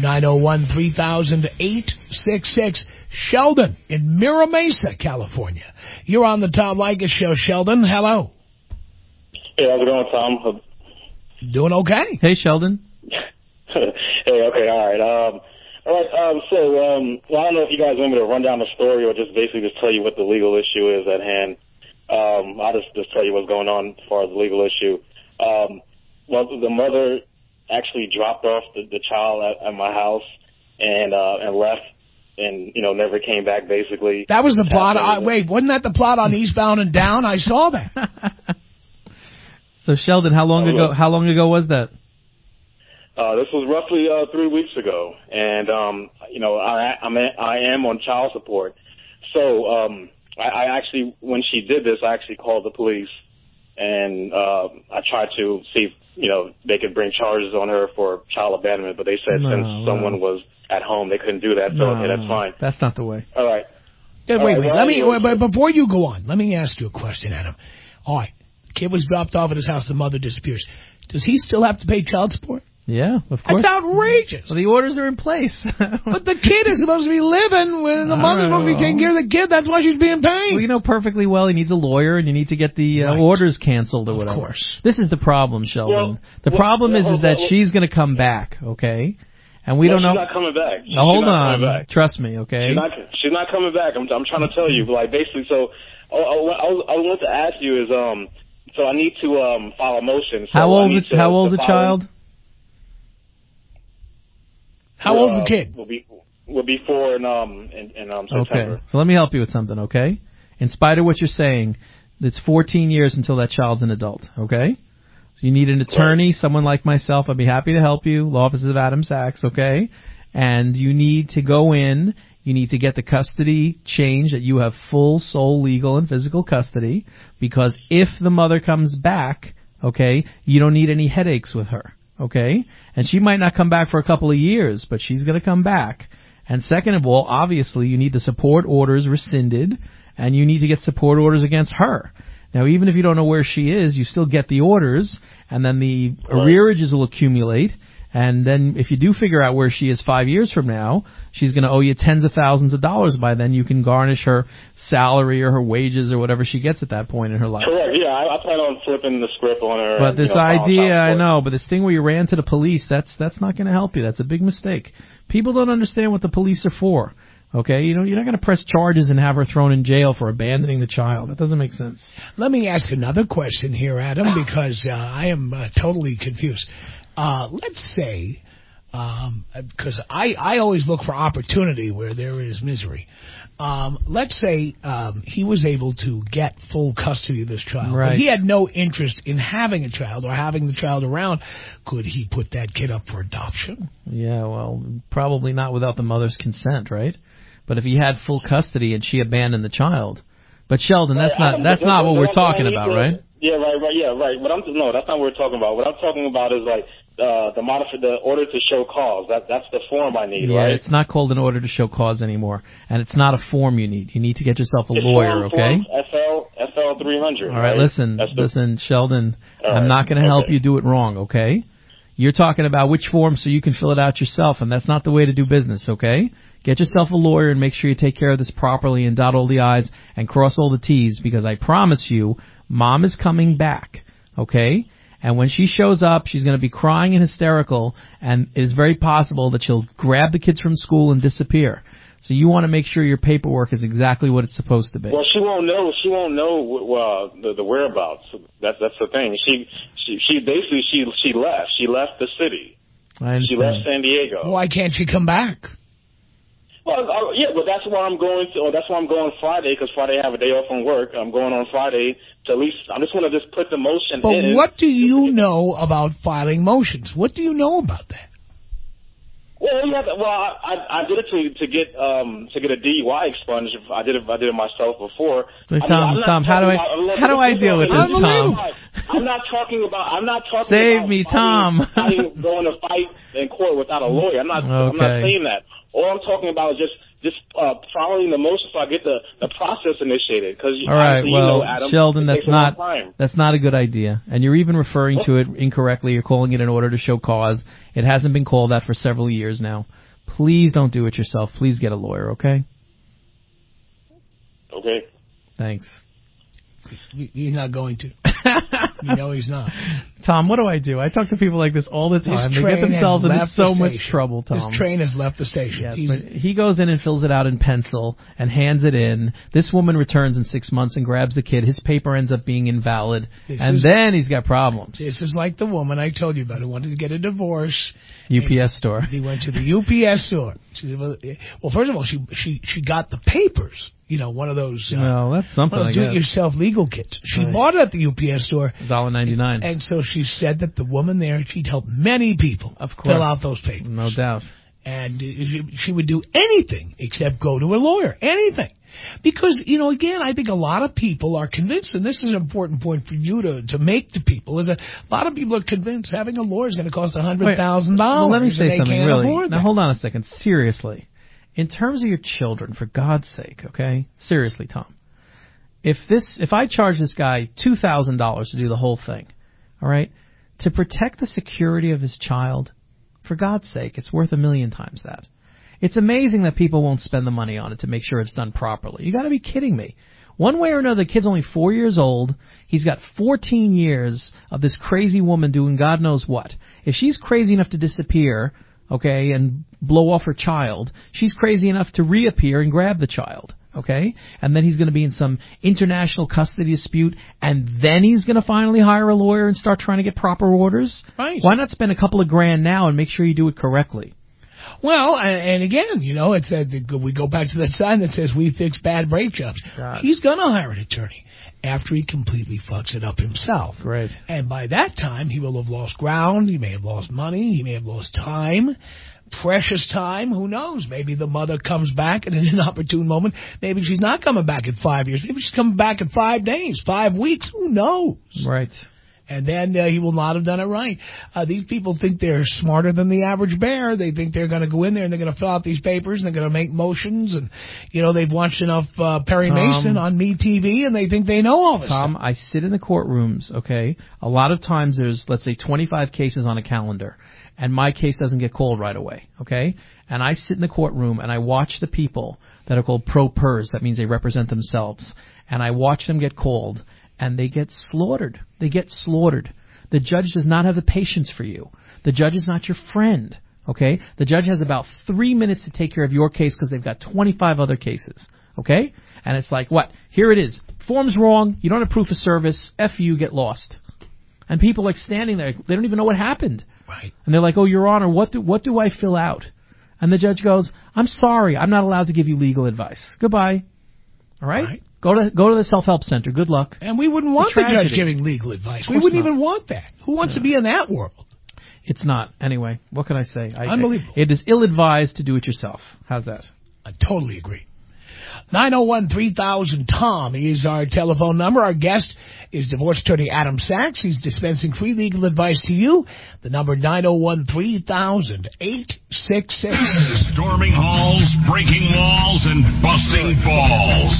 901-3000-866. Sheldon in Mira Mesa, California. You're on the Tom Leykis Show, Sheldon. Hello. Hey, how's it going, Tom? Doing okay. Hey, Sheldon. Hey, okay, all right. I don't know if you guys want me to run down the story or just basically just tell you what the legal issue is at hand. I'll just tell you what's going on as far as the legal issue. Well, the mother actually dropped off the child at my house and left and, never came back, basically. That was the plot. Wait, wasn't that the plot on Eastbound and Down? I saw that. So, Sheldon, how long ago was that? This was roughly 3 weeks ago, and I am on child support. So I actually, when she did this, I actually called the police, and I tried to see if they could bring charges on her for child abandonment, but they said since someone was at home, they couldn't do that. So okay, that's fine. That's not the way. All right. Wait. Before you go on, let me ask you a question, Adam. All right, the kid was dropped off at his house. The mother disappears. Does he still have to pay child support? Yeah, of course. That's outrageous. Well, the orders are in place. But the kid is supposed to be living when the mother's supposed to be taking care of the kid. That's why she's being paid. Well, you know perfectly well he needs a lawyer and you need to get the orders canceled or whatever. Of course. This is the problem, Sheldon. The problem is that she's going to come back, okay? And we don't know. She's not coming back. Now, hold on. Trust me, okay? She's not coming back. I'm trying to tell you, like, basically, so I want to ask you is, so I need to file a motion. So how old's the child? How old's the kid? Will be 4 in September. Okay, so let me help you with something, okay? In spite of what you're saying, it's 14 years until that child's an adult, okay? So you need an attorney, someone like myself. I'd be happy to help you. Law offices of Adam Sachs, okay? And you need to go in. You need to get the custody changed that you have full, sole, legal, and physical custody. Because if the mother comes back, okay, you don't need any headaches with her, okay? And she might not come back for a couple of years, but she's going to come back. And second of all, obviously, you need the support orders rescinded, and you need to get support orders against her. Now, even if you don't know where she is, you still get the orders, and then the arrearages will accumulate. And then if you do figure out where she is 5 years from now, she's going to owe you tens of thousands of dollars. By then, you can garnish her salary or her wages or whatever she gets at that point in her life. Correct. Yeah, I plan on flipping the script on her. But this idea, I know, but this thing where you ran to the police, that's not going to help you. That's a big mistake. People don't understand what the police are for. Okay, you're not going to press charges and have her thrown in jail for abandoning the child. That doesn't make sense. Let me ask another question here, Adam, because I am totally confused. Let's say, because I always look for opportunity where there is misery. Let's say he was able to get full custody of this child, right. But he had no interest in having a child or having the child around. Could he put that kid up for adoption? Yeah, well, probably not without the mother's consent, right? But if he had full custody and she abandoned the child. But Sheldon, that's not what we're talking about, right? Yeah, right. But no, that's not what we're talking about. What I'm talking about is like the order to show cause. That's the form I need, right? Yeah, it's not called an order to show cause anymore, and it's not a form you need. You need to get yourself a lawyer, okay? FL 300. All right, listen, Sheldon. I'm not going to help you do it wrong, okay? You're talking about which form so you can fill it out yourself, and that's not the way to do business, okay? Get yourself a lawyer and make sure you take care of this properly and dot all the I's and cross all the T's, because I promise you, Mom is coming back, okay? And when she shows up, she's going to be crying and hysterical, and it is very possible that she'll grab the kids from school and disappear. So you want to make sure your paperwork is exactly what it's supposed to be. Well, she won't know. She won't know the whereabouts. That's the thing. She basically left. She left the city. I understand. She left San Diego. Why can't she come back? Well, yeah, but that's why I'm going Friday, because Friday I have a day off from work. I'm going on Friday to at least, I just want to just put the motion in. But what do you know about filing motions? What do you know about that? Well, I did it to get a DUI expunged. I did it myself before. So Tom, how do I deal with this, Tom? I'm not talking about. Save me, Tom. Going to fight in court without a lawyer. I'm not saying that. All I'm talking about is just following the motion so I get the process initiated. All right, well, Adam, Sheldon, that's not a good idea. And you're even referring to it incorrectly. You're calling it an order to show cause. It hasn't been called that for several years now. Please don't do it yourself. Please get a lawyer, okay? Okay. Thanks. He's not going to. You know he's not. Tom, what do? I talk to people like this all the time. They get themselves into so much trouble, Tom. This train has left the station. Yes, but he goes in and fills it out in pencil and hands it in. This woman returns in 6 months and grabs the kid. His paper ends up being invalid. Then he's got problems. This is like the woman I told you about who wanted to get a divorce. UPS store. He went to the UPS store. Well, first of all, she got the papers. One of those. Well, that's something. Do-it-yourself legal kits. She bought it at the UPS store. $1.99. And so she said that the woman there, she'd help many people fill out those papers. No doubt. And she would do anything except go to a lawyer. Anything. Because, again, I think a lot of people are convinced, and this is an important point for you to make to people, is that a lot of people are convinced having a lawyer is going to cost $100,000. Well, let me say something, really. Now, hold on a second. Seriously. In terms of your children, for God's sake, okay? Seriously, Tom. If I charge this guy $2,000 to do the whole thing, all right, to protect the security of his child, for God's sake, it's worth 1,000,000 times that. It's amazing that people won't spend the money on it to make sure it's done properly. You got to be kidding me. One way or another, the kid's only 4 years old. He's got 14 years of this crazy woman doing God knows what. If she's crazy enough to disappear, okay, and blow off her child, she's crazy enough to reappear and grab the child, okay? And then he's going to be in some international custody dispute, and then he's going to finally hire a lawyer and start trying to get proper orders? Right. Why not spend a couple of grand now and make sure you do it correctly? Well, and again, we go back to that sign that says we fix bad brake jobs. God. He's going to hire an attorney after he completely fucks it up himself. Great. And by that time, he will have lost ground. He may have lost money. He may have lost time, precious time. Who knows? Maybe the mother comes back at an inopportune moment. Maybe she's not coming back in 5 years. Maybe she's coming back in 5 days, 5 weeks. Who knows? Right. And then he will not have done it right. These people think they're smarter than the average bear. They think they're going to go in there and they're going to fill out these papers and they're going to make motions. And, they've watched enough Perry Mason on MeTV and they think they know all this Tom, stuff. I sit in the courtrooms, okay? A lot of times there's, let's say, 25 cases on a calendar. And my case doesn't get called right away, okay? And I sit in the courtroom and I watch the people that are called pro pers. That means they represent themselves. And I watch them get called. And they get slaughtered. They get slaughtered. The judge does not have the patience for you. The judge is not your friend, okay? The judge has about 3 minutes to take care of your case because they've got 25 other cases, okay? And it's like, what? Here it is. Form's wrong. You don't have proof of service. F you, get lost. And people like standing there. They don't even know what happened. Right. And they're like, oh, Your Honor, what do I fill out? And the judge goes, I'm sorry. I'm not allowed to give you legal advice. Goodbye. All right? Go to the self-help center. Good luck. And we wouldn't want the judge giving legal advice. We wouldn't even want that. Who wants to be in that world? It's not. Anyway, what can I say? Unbelievable. It is ill-advised to do it yourself. How's that? I totally agree. 901-3000-TOM is our telephone number. Our guest is divorce attorney Adam Sachs. He's dispensing free legal advice to you. The number 901-3000-866. Storming halls, breaking walls, and busting balls.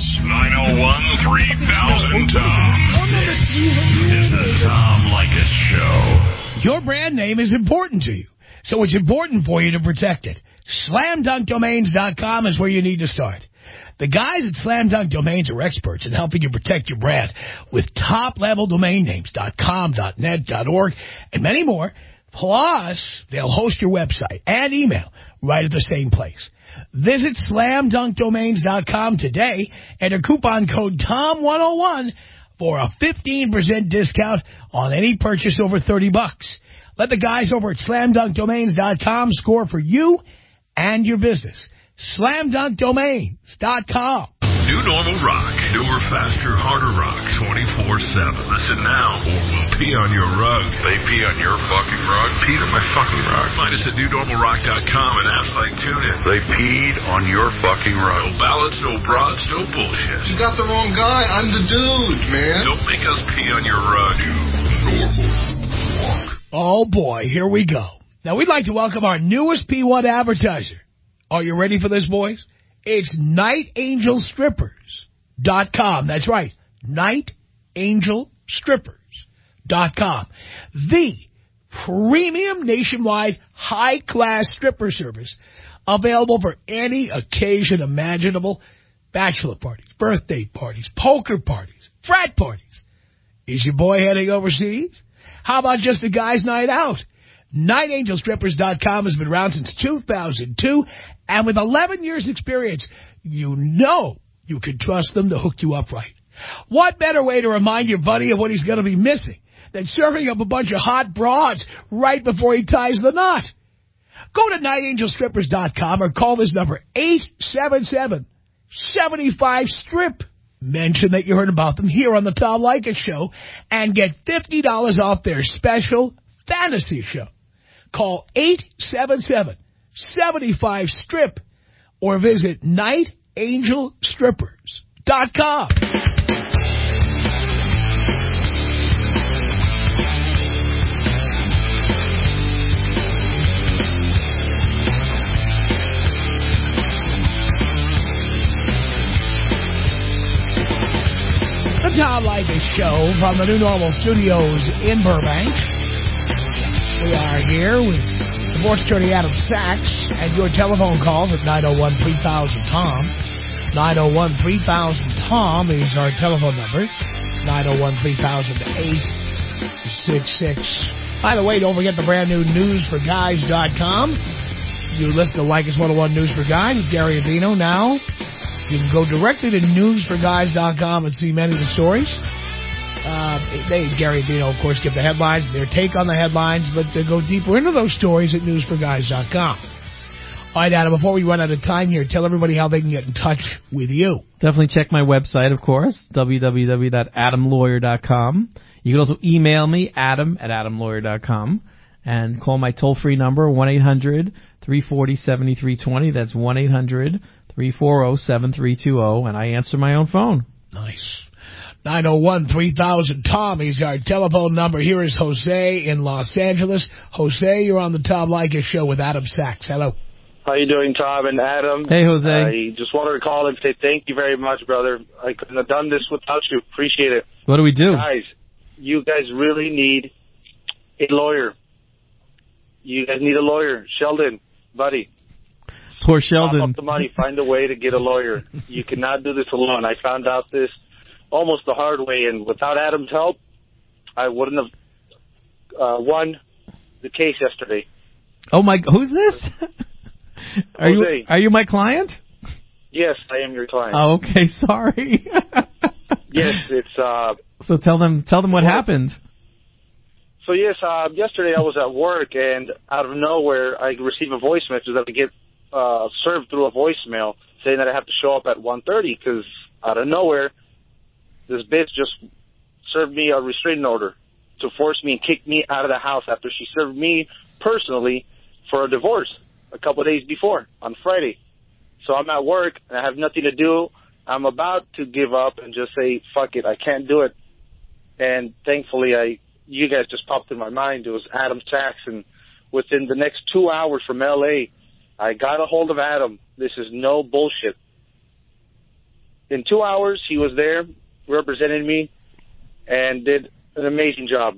901-3000-TOM. This is the Tom Leykis Show. Your brand name is important to you, so it's important for you to protect it. SlamDunkDomains.com is where you need to start. The guys at Slam Dunk Domains are experts in helping you protect your brand with top-level domain names, .com, .net, .org, and many more. Plus, they'll host your website and email right at the same place. Visit SlamDunkDomains.com today and enter coupon code TOM101 for a 15% discount on any purchase over $30. Let the guys over at SlamDunkDomains.com score for you and your business. SlamDunkDomains.com. New Normal Rock. Newer, faster, harder rock. 24/7. Listen now or we'll pee on your rug. They pee on your fucking rug? Peed on my fucking rug. Find us at newnormalrock.com and apps like TuneIn. They peed on your fucking rug. No ballots, no broads, no bullshit. You got the wrong guy. I'm the dude, man. Don't make us pee on your rug. New Normal Rock. Oh, boy. Here we go. Now, we'd like to welcome our newest P1 advertiser. Are you ready for this, boys? It's NightAngelStrippers.com. That's right, NightAngelStrippers.com. The premium nationwide high-class stripper service available for any occasion imaginable. Bachelor parties, birthday parties, poker parties, frat parties. Is your boy heading overseas? How about just a guy's night out? NightAngelStrippers.com has been around since 2002, and with 11 years' experience, you know you can trust them to hook you up right. What better way to remind your buddy of what he's going to be missing than serving up a bunch of hot broads right before he ties the knot? Go to NightAngelStrippers.com or call this number, 877-75-STRIP. Mention that you heard about them here on the Tom Leykis Show and get $50 off their special fantasy show. Call 877-75-STRIP or visit NightAngelStrippers.com. The Tom Leykis Show from the New Normal Studios in Burbank. We are here with divorce attorney Adam Sachs and your telephone calls at 901-3000-TOM. 901-3000-TOM is our telephone number. 901-3000-866. By the way, don't forget the brand new newsforguys.com. You listen to Leykis 101 News for Guys with Gary Avino now. You can go directly to newsforguys.com and see many of the stories. Gary Avino, of course, give the headlines, their take on the headlines, but to go deeper into those stories at newsforguys.com. All right, Adam, before we run out of time here, tell everybody how they can get in touch with you. Definitely check my website, of course, www.adamlawyer.com. You can also email me, adam@adamlawyer.com, and call my toll-free number, 1-800-340-7320. That's 1-800-340-7320, and I answer my own phone. Nice. 901-3000-TOM is our telephone number. Here is Jose in Los Angeles. Jose, you're on the Tom Leykis Show with Adam Sachs. Hello. How you doing, Tom and Adam? Hey, Jose. I just wanted to call and say thank you very much, brother. I couldn't have done this without you. Appreciate it. What do we do? Guys, you guys really need a lawyer. You guys need a lawyer. Sheldon, buddy. Poor Sheldon. Pop up the money. Find a way to get a lawyer. You cannot do this alone. I found out this almost the hard way, and without Adam's help, I wouldn't have won the case yesterday. Oh my! Who's this? Are you my client? Yes, I am your client. Oh, okay. Sorry. Yes, it's. So tell them what happened. So yes, yesterday I was at work, and out of nowhere I received a voice message that I get served through a voicemail saying that I have to show up at 1:30 because out of nowhere, this bitch just served me a restraining order to force me and kick me out of the house after she served me personally for a divorce a couple of days before on Friday. So I'm at work and I have nothing to do. I'm about to give up and just say, fuck it, I can't do it. And thankfully, you guys just popped in my mind. It was Adam Sachs, and within the next 2 hours from L.A., I got a hold of Adam. This is no bullshit. In 2 hours, he was there representing me and did an amazing job.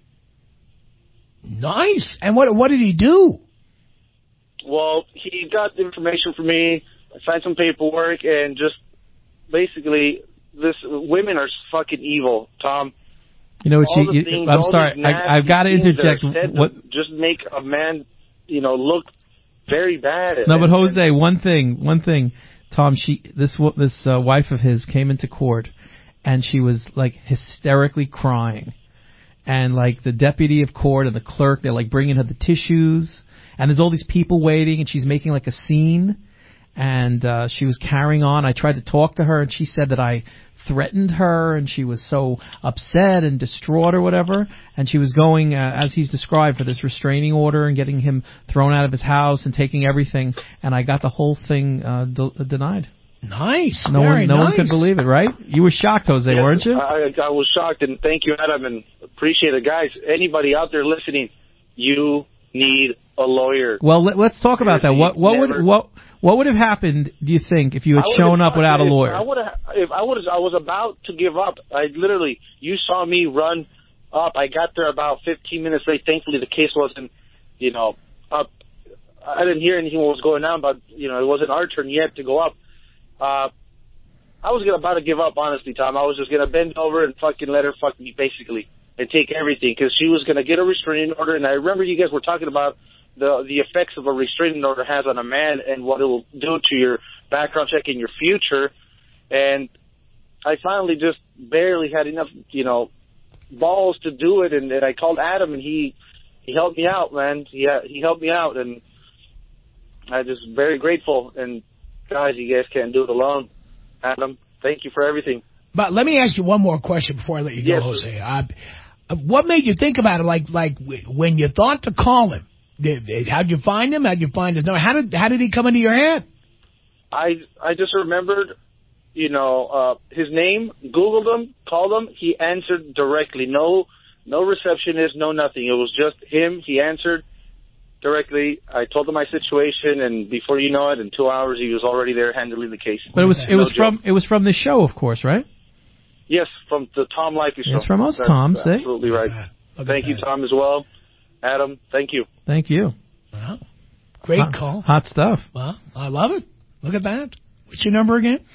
Nice. And what did he do? Well, he got the information for me, signed some paperwork, and just basically, women are fucking evil, Tom. You know what? I'm sorry. I've got to interject. What? Just make a man, look very bad. No, but Jose, one thing, Tom. This wife of his came into court, and she was like hysterically crying, and like the deputy of court and the clerk, they're like bringing her the tissues, and there's all these people waiting, and she's making like a scene. And she was carrying on. I tried to talk to her, and she said that I threatened her, and she was so upset and distraught or whatever. And she was going, as he's described, for this restraining order and getting him thrown out of his house and taking everything. And I got the whole thing denied. Nice. No one could believe it, right? You were shocked, Jose, weren't you? I was shocked, and thank you, Adam, and appreciate it. Guys, anybody out there listening, you need a lawyer. Well, let's talk about that. What would have happened, do you think, if you had shown up without a lawyer? I was about to give up. You saw me run up. I got there about 15 minutes late. Thankfully, the case wasn't, up. I didn't hear anything what was going on, but, it wasn't our turn yet to go up. I was about to give up, honestly, Tom. I was just going to bend over and fucking let her fuck me, basically. and take everything, because she was going to get a restraining order. And I remember you guys were talking about the effects of a restraining order has on a man and what it will do to your background check in your future. And I finally just barely had enough, balls to do it. And I called Adam, and he helped me out, man. He helped me out, and I'm just very grateful. And guys, you guys can't do it alone. Adam, thank you for everything. But let me ask you one more question before I let you go, Jose. What made you think about it? Like when you thought to call him, how'd you find him? How'd you find his number? How did he come into your head? I just remembered, his name, Googled him, called him. He answered directly. No receptionist, no nothing. It was just him. He answered directly. I told him my situation, and before you know it, in 2 hours, he was already there handling the case. But it was from the show, of course, right? Yes, from the Tom Leykis show. It's from us, Tom. That's absolutely right. Thank you, Tom, as well. Adam, thank you. Thank you. Wow. Great call. Hot stuff. Well, I love it. Look at that. What's your number again?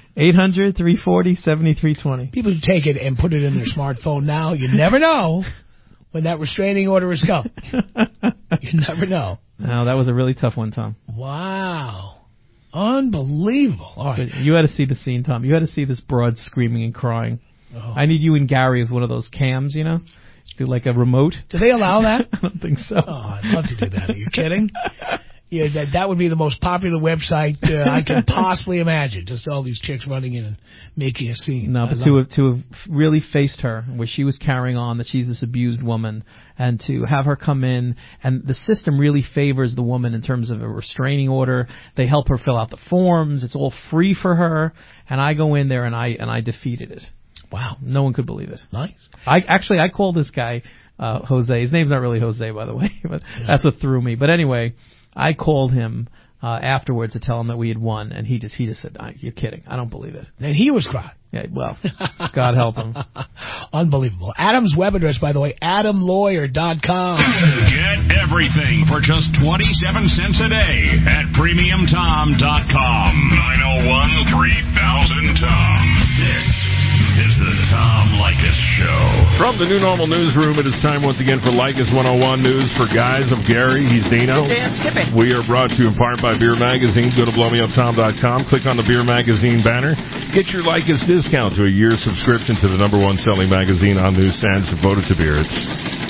800-340-7320. People who take it and put it in their smartphone now, you never know when that restraining order is coming. You never know. No, that was a really tough one, Tom. Wow. Unbelievable. All right. You had to see the scene, Tom. You had to see this broad screaming and crying. Oh. I need you and Gary with one of those cams, do like a remote. Do they allow that? I don't think so. Oh, I'd love to do that. Are you kidding? Yeah, that would be the most popular website I can possibly imagine. Just all these chicks running in and making a scene. No, but to have really faced her, where she was carrying on that she's this abused woman, and to have her come in, and the system really favors the woman in terms of a restraining order. They help her fill out the forms. It's all free for her, and I go in there and I defeated it. Wow, no one could believe it. Nice. I called this guy Jose. His name's not really Jose, by the way, but that's what threw me. But anyway, I called him afterwards to tell him that we had won, and he just said, "You're kidding. I don't believe it." And he was crying. Yeah, well, God help him. Unbelievable. Adam's web address, by the way, adamlawyer.com. Get everything for just 27 cents a day at premiumtom.com. 901-3000-TOM. This is the Tom Leykis Show. From the New Normal Newsroom, it is time once again for Leykis 101 News for Guys. I'm Gary. He's Dino. We are brought to you in part by Beer Magazine. Go to blowmeuptom.com. Click on the Beer Magazine banner. Get your Leykis discount to a year's subscription to the #1 selling magazine on newsstands devoted to beer. It's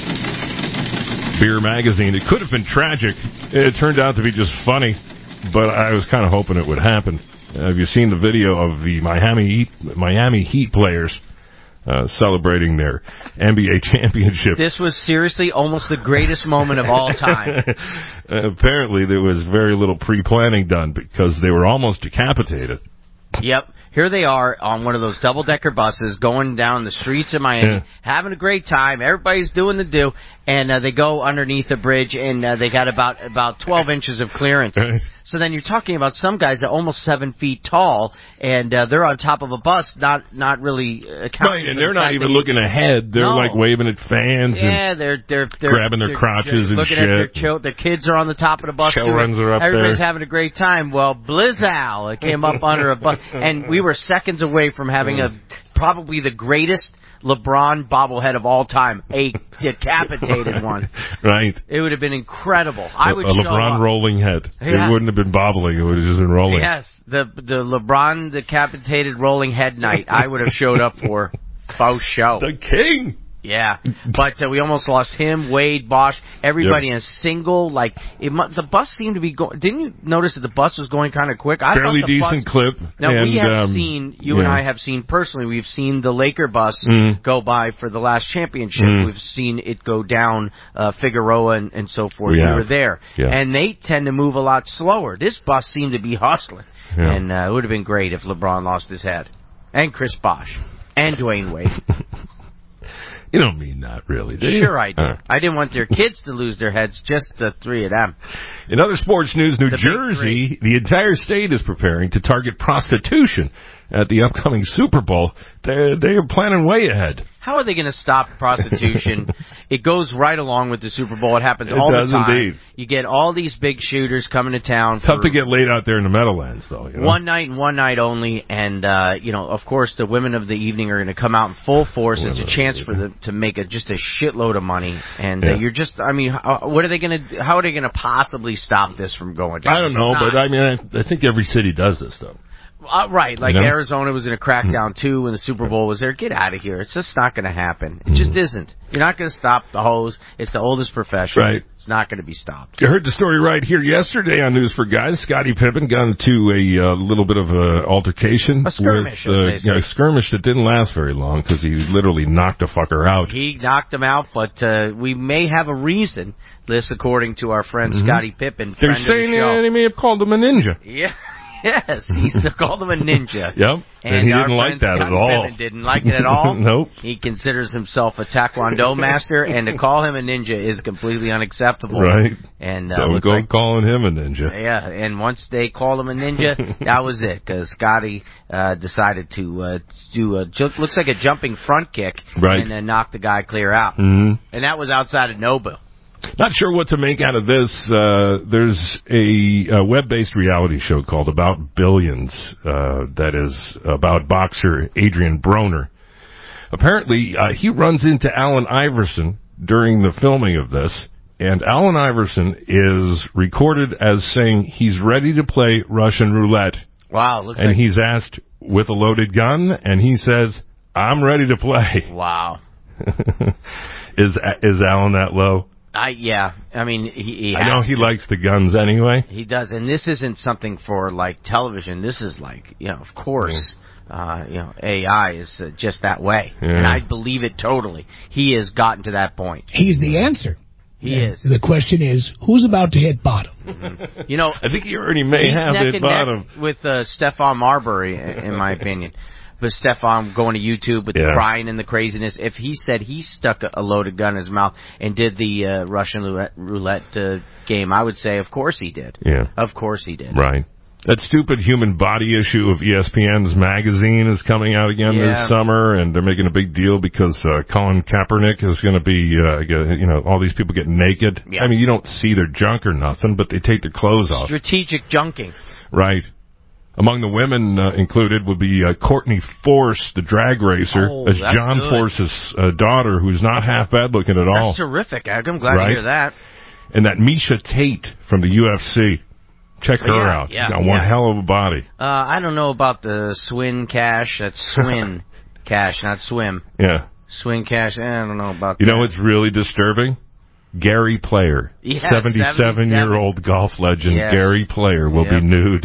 Beer Magazine. It could have been tragic. It turned out to be just funny, but I was kind of hoping it would happen. Have you seen the video of the Miami Heat players celebrating their NBA championship? This was seriously almost the greatest moment of all time. Apparently, there was very little pre-planning done because they were almost decapitated. Yep. Here they are on one of those double-decker buses going down the streets of Miami, having a great time. Everybody's doing the do, and they go underneath a bridge, and they got about 12 inches of clearance. So then you're talking about some guys that are almost 7 feet tall, and they're on top of a bus, not really accounting. Right, and they're not even looking ahead. They're like waving at fans. Yeah, they're they're grabbing their crotches and looking shit. At their kids are on the top of the bus. Children are up Everybody's there. having a great time. Well, Blizzal came up under a bus, and we were seconds away from having probably the greatest LeBron bobblehead of all time, a decapitated one. Right. It would have been incredible. I would a LeBron rolling head. Yeah. It wouldn't have been bobbling. It would have just been rolling. Yes, the LeBron decapitated rolling head night. I would have showed up for faux show. The king. Yeah, but we almost lost him, Wade, Bosch, everybody in a single, the bus seemed to be going, didn't you notice that the bus was going kind of quick? Fairly decent clip. Now, we have seen, and I have seen personally, we've seen the Laker bus go by for the last championship. We've seen it go down Figueroa and so forth. We were there. Yeah. And they tend to move a lot slower. This bus seemed to be hustling. Yeah. And it would have been great if LeBron lost his head. And Chris Bosh. And Dwayne Wade. You don't mean that, really, do you? Sure I do. I didn't want their kids to lose their heads, just the three of them. In other sports news, New Jersey, the entire state is preparing to target prostitution at the upcoming Super Bowl, they are planning way ahead. How are they going to stop prostitution? It goes right along with the Super Bowl. It happens all the time. Indeed. You get all these big shooters coming to town. Tough to get laid out there in the Meadowlands, though. You know? One night and one night only, and of course, the women of the evening are going to come out in full force. It's a chance for them to make just a shitload of money, and you're just. I mean, what are they going to? How are they going to possibly stop this from going down? I don't know, but I mean, I think every city does this, though. Right, like Arizona was in a crackdown too when the Super Bowl was there. Get out of here. It's just not going to happen. It just isn't. You're not going to stop the hose. It's the oldest profession. Right. It's not going to be stopped. You heard the story right here yesterday on News for Guys. Scottie Pippen got into a little bit of an altercation. A skirmish, with, a skirmish that didn't last very long because he literally knocked a fucker out. He knocked him out, but we may have a reason, this according to our friend Scottie Pippen, They're friend saying of the show. They may have called him a ninja. Yeah. Yes, he called him a ninja. Yep, and he didn't like that at all. Didn't like it at all. Nope. He considers himself a Taekwondo master, and to call him a ninja is completely unacceptable. Right. And don't go calling him a ninja. Yeah, and once they called him a ninja, that was it, because Scotty decided to do looks like a jumping front kick, and then knock the guy clear out. Mm-hmm. And that was outside of Nobu. Not sure what to make out of this. There's a web-based reality show called About Billions that is about boxer Adrian Broner. Apparently, he runs into Allen Iverson during the filming of this, and Allen Iverson is recorded as saying he's ready to play Russian roulette. Wow. And he's asked with a loaded gun, and he says, I'm ready to play. Wow. Is Allen that low? Yeah. I mean, he I know he likes the guns anyway. He does, and this isn't something for like television. This is like, of course, AI is just that way, and I believe it totally. He has gotten to that point. He's the answer. He is. The question is, who's about to hit bottom? Mm-hmm. I think he already may have hit bottom with Stephon Marbury, in my opinion. But Stephon going to YouTube with the crying and the craziness. If he said he stuck a loaded gun in his mouth and did the Russian roulette game, I would say, of course he did. Yeah. Of course he did. Right. That stupid human body issue of ESPN's magazine is coming out again this summer, and they're making a big deal because Colin Kaepernick is going to be, all these people getting naked. Yeah. I mean, you don't see their junk or nothing, but they take their clothes off. Strategic junking. Right. Among the women included would be Courtney Force, the drag racer. That's John Force's daughter, who's not half bad looking at all. That's terrific. I'm glad to hear that. And that Misha Tate from the UFC. Check her out. She's got one hell of a body. I don't know about the Swin Cash. That's Swin Cash, not Swim. Yeah. Swin Cash, I don't know about that. You know what's really distrubing? Gary Player. 77-year-old golf legend Gary Player will be nude.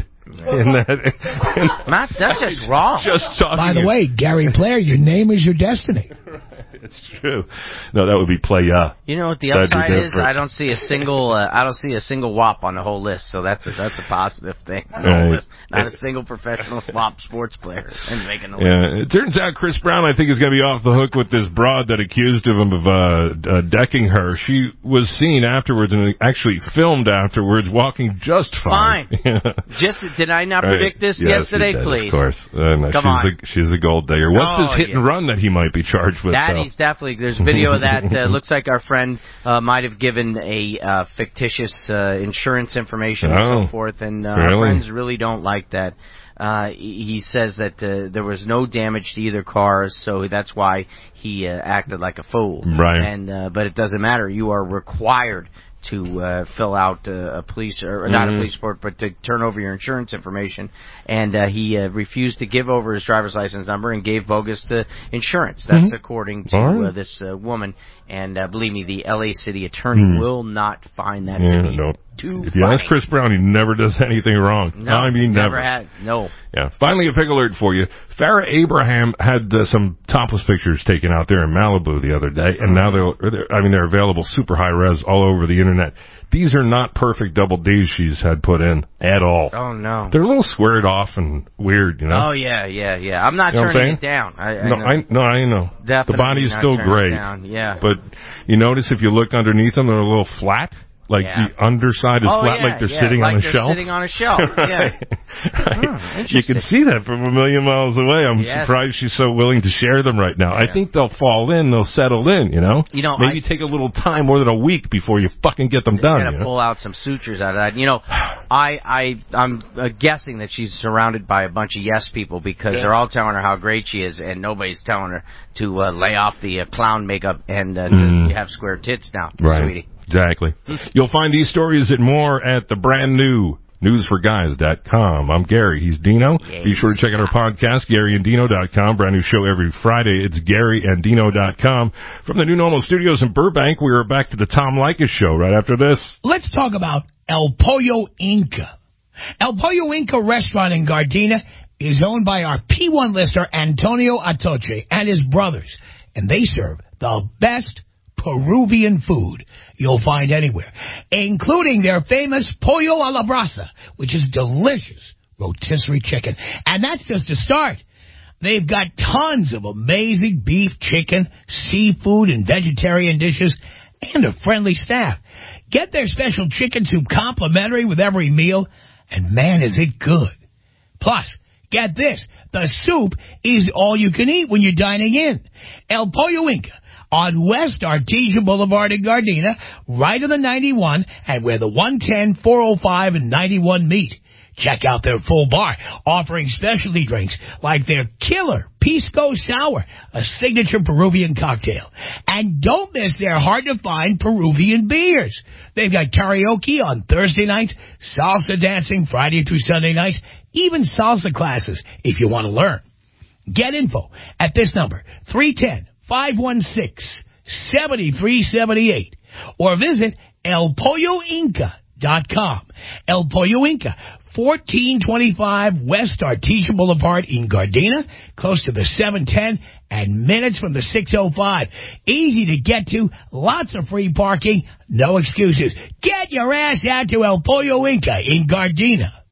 Matt, that's just wrong. By the way, Gary Player, your name is your destiny. It's true. No, that would be Playa. You know what the upside is? I don't see a single. WAP on the whole list. So that's a positive thing. Not a single professional WAP sports player and making the list. Yeah, it turns out Chris Brown, I think, is going to be off the hook with this broad that accused him of decking her. She was seen afterwards and actually filmed afterwards, walking just fine. Did I not predict this yesterday? Please, of course. Come on. She's a gold digger. What's this hit and run that he might be charged with? He's definitely. There's video of that. Looks like our friend might have given a fictitious insurance information and so forth, and our friends really don't like that. He says that there was no damage to either car, so that's why he acted like a fool. Right. And but it doesn't matter. You are required to fill out a police, or not a police report, but to turn over your insurance information. And he refused to give over his driver's license number and gave bogus insurance. That's according to this woman. And believe me, the L.A. city attorney will not find that to be too If you ask Chris Brown, he never does anything wrong. No, I mean, never. No. Yeah. Finally, a pick alert for you. Farrah Abraham had some topless pictures taken out there in Malibu the other day, and now they're available super high res all over the internet. These are not perfect double Ds she's had put in at all. Oh, no. They're a little squared off and weird, you know? Oh, yeah. I'm not turning it down. I know. Definitely the body's still great. Yeah. But you notice if you look underneath them, they're a little flat. Like the underside is flat, like they're sitting on a shelf? Sitting on a shelf, right. You can see that from a million miles away. I'm surprised she's so willing to share them right now. I think they'll fall in, they'll settle in, Maybe take a little time, more than a week, before you fucking get them done. You're going to pull out some sutures out of that. I'm guessing that she's surrounded by a bunch of yes people because they're all telling her how great she is, and nobody's telling her to lay off the clown makeup and just have square tits now, sweetie. Exactly. You'll find these stories and more at the brand new newsforguys.com. I'm Gary. He's Dino. Yes. Be sure to check out our podcast, GaryandDino.com. Brand new show every Friday. It's GaryandDino.com. From the New Normal Studios in Burbank, we are back to the Tom Leykis Show right after this. Let's talk about El Pollo Inca. El Pollo Inca restaurant in Gardena is owned by our P1 listener, Antonio Atoche, and his brothers. And they serve the best Peruvian food you'll find anywhere, including their famous pollo a la brasa, which is delicious rotisserie chicken. And that's just a start. They've got tons of amazing beef, chicken, seafood, and vegetarian dishes, and a friendly staff. Get their special chicken soup complimentary with every meal, and man, is it good. Plus, get this, the soup is all you can eat when you're dining in. El Pollo Inca on West Artesia Boulevard in Gardena, right on the 91, and where the 110, 405, and 91 meet. Check out their full bar, offering specialty drinks like their killer Pisco Sour, a signature Peruvian cocktail. And don't miss their hard-to-find Peruvian beers. They've got karaoke on Thursday nights, salsa dancing Friday through Sunday nights, even salsa classes if you want to learn. Get info at this number, 310-516-7378, or visit elpolloinca.com. El Pollo Inca, 1425 West Artesia Boulevard in Gardena, close to the 710 and minutes from the 605. Easy to get to, lots of free parking, no excuses. Get your ass out to El Pollo Inca in Gardena.